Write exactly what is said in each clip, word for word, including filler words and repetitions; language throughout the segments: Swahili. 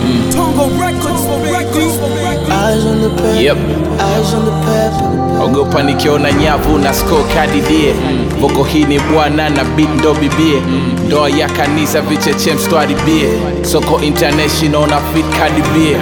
mm. Tongo Records, Records, Eyes on the pep, Yep. eyes on the pep. Ogopa nikiona nyavu na score kadi die. Voko hii ni bwana na beat ndo bibie. Ndoa ya kanisa vicheche mstwari bie. Soko international na fit kadi bie.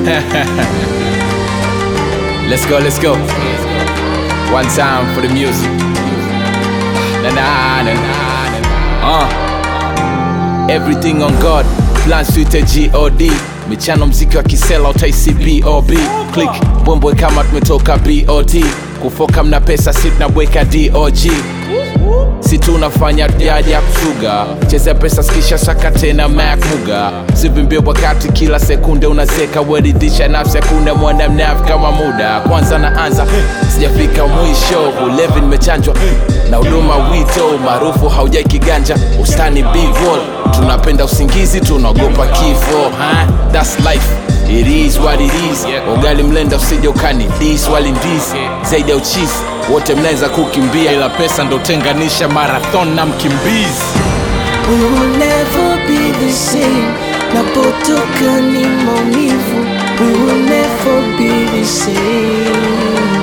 Let's go, let's go. One time for the music. Na na na na. Uh. Everything on God. Plan suite G O D. Michano mziki wa kisela utaisi B O B. Click, bombwe kama tumetoka B O T. Kufoka mna pesa sit na weka D O G. Si tunafanya diaja kusuga. Cheza pesa skisha saka tena Mac Muga. Sivimbia wakati kila sekunde unazeka. Weridisha nafsi hakuna mwana mnafi kama muda. Kwanza naanza, sijafika mwisho. Ulevi nimechanjwa na huduma wito. Maarufu haujai kiganja. Ustani big wall. Tunapenda usingizi, tunaogopa kifo, huh? That's life, it is what it is. Ugali mlenda usije ukani dis wali ndis. Zaidi ya uchizi, wote mnaweza kukimbia, ila pesa ndo tenganisha marathon na mkimbizi. We will never be the same. Napotoka ni maumivu. We will never be the same.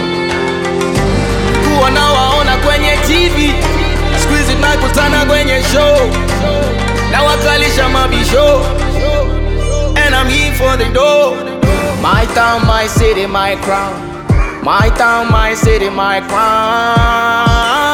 Kuwa na waona kwenye T V, squeeze tunakutana kwenye show. Na wakalisha mabisho, and I'm here for the dough. My town, my city, my crown. My town, my city, my crown.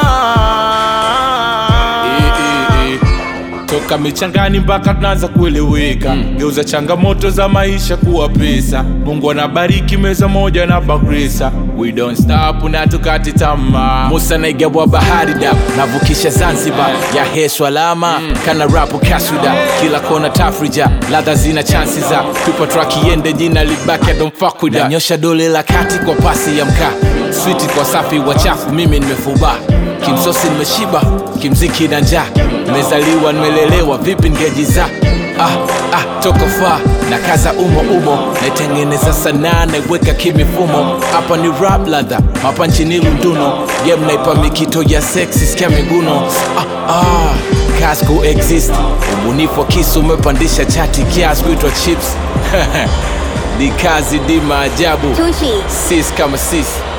Toka michangani mpaka tunaanza kueleweka. mm. Geuza changamoto za maisha kuwa pesa. Mungu anabariki meza moja na bakresa. We don't stop na tukati tamaa. Musa naigawa bahari da, navukisha Zanzibar. Ya heswa lama, mm. kana rapu kasuda. Kila kona tafrija, ladha zina chansi za kupa track iende jina libaki, I don't fuck with that. Nyosha dole la kati kwa pasi ya mkaa. Sweeti kwa safi wachafu, mimi nimefuba. Kimsosi nimeshiba, kimziki na njaa. Nimezaliwa nimelelewa, vipi ningejiza. Ah, ah, toka far, na kaza umo umo. Naitengeneza sanaa, naiweka kimifumo. Hapa ni rap ladha, mapanchi ni lunduno. Game naipa mikito ya sexy, sikia miguno. Ah, ah, kazi ku-exist. Ubunifu wa kisu umepandisha chati kiasi kuitwa chips. Ni kazi di maajabu. Sis kama sis.